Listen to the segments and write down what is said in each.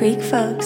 Freak Folks.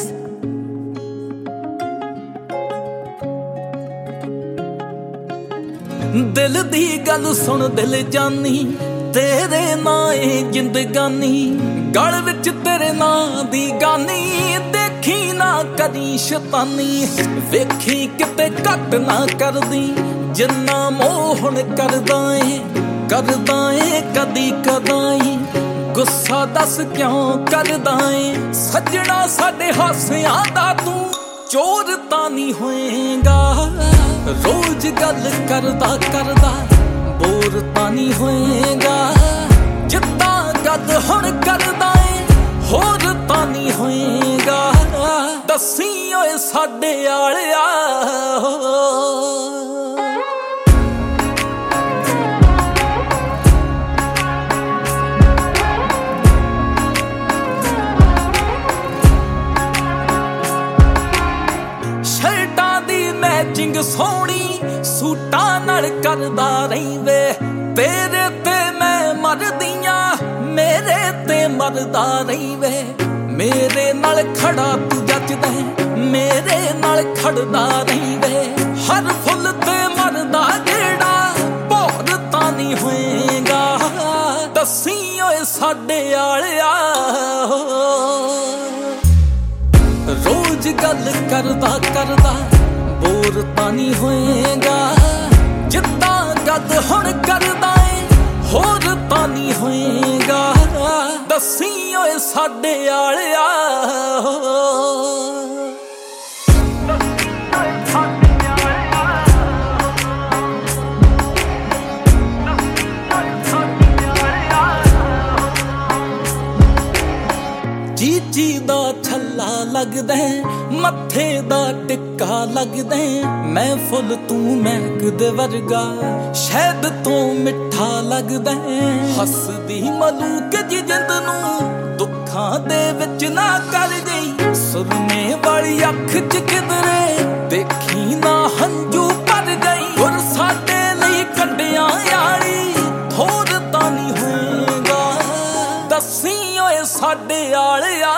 दिल दी गल सुन दिल जानी, तेरे नां ए जिंदगानी, गल विच तेरे नां दी गानी, देखी ना कदी शैतानी, वेखी किते घट ना करदी, जिन्ना मोहन करदा ए कदी कदाई, गुस्सा दस क्यों करदा ए, सजना साडे हासियां दा तू चोर तां नहीं होएगा, रोज गल करदा करदा बोर तां नहीं होएगा, जिद्दां गद हुण करदा ए होर तां नहीं होएगा, दस्सी ओए साडे आलिया मैचिंग सोहनी सूटां नाल करदा रही वे, तेरे ते मैं मरदियां मेरे ते मरदा रही वे, मेरे नाल खड़ा तू जचदा मेरे नाल खड़दा रही वे, हर फुल ते मरदा जेड़ा भौर तां नहीं होएगा, दस्सी ओए साडे आलिया रोज गल करदा करदा बोर तां नहीं होएगा, जिद्दां गद हुण करदा ए होर तां नहीं होएगा, दस्सी ओए साडे आलिया चीची दा छल्ला लगदा मत्थे दा टिक्का लगदा, मैं फुल तू महक दे वर्गा शहद तो मिठा लगदा, हसदी मलूक जी जिंद नूं दुखां दे विच ना कर गई, सुरमे वाली अख च किधरे देखी ना हंजू भर गई, हुण साडे लई कंडियां यारी थोर तां नहीं होएगा, दस्सी ओए साडे आलिया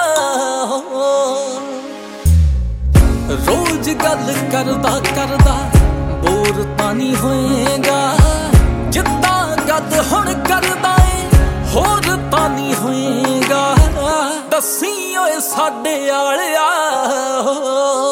रोज गल करदा करदा बोर तां नहीं होएगा, जिद्दां गद हुण करदा ए होर तां नहीं होएगा, दस्सी ओए साडे आलिया